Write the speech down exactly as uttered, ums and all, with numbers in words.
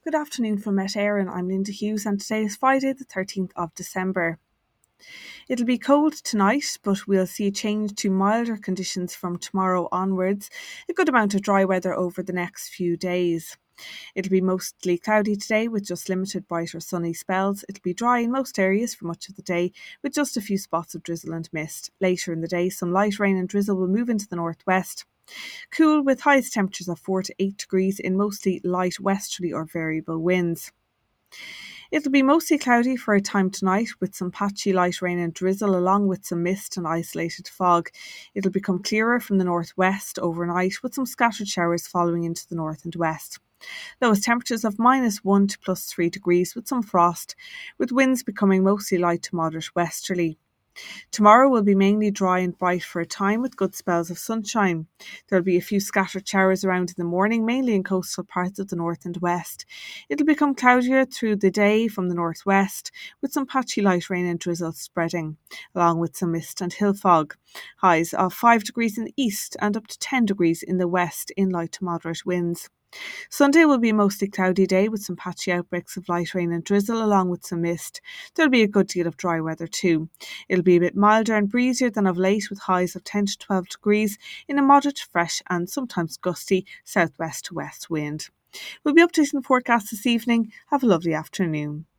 Good afternoon from Met Éireann. I'm Linda Hughes and today is Friday the thirteenth of December. It'll be cold tonight, but we'll see a change to milder conditions from tomorrow onwards. A good amount of dry weather over the next few days. It'll be mostly cloudy today with just limited bright or sunny spells. It'll be dry in most areas for much of the day with just a few spots of drizzle and mist. Later in the day, some light rain and drizzle will move into the northwest. Cool with highest temperatures of four to eight degrees in mostly light westerly or variable winds. It'll be mostly cloudy for a time tonight with some patchy light rain and drizzle along with some mist and isolated fog. It'll become clearer from the northwest overnight with some scattered showers following into the north and west. Lowest temperatures of minus one to plus three degrees with some frost, with winds becoming mostly light to moderate westerly. Tomorrow will be mainly dry and bright for a time with good spells of sunshine. There will be a few scattered showers around in the morning, mainly in coastal parts of the north and west. It'll become cloudier through the day from the northwest, with some patchy light rain and drizzle spreading, along with some mist and hill fog. Highs of five degrees in the east and up to ten degrees in the west in light to moderate winds. Sunday will be a mostly cloudy day with some patchy outbreaks of light rain and drizzle along with some mist. There'll be a good deal of dry weather too. It'll be a bit milder and breezier than of late with highs of ten to twelve degrees in a moderate, fresh and sometimes gusty southwest to west wind. We'll be updating the forecast this evening. Have a lovely afternoon.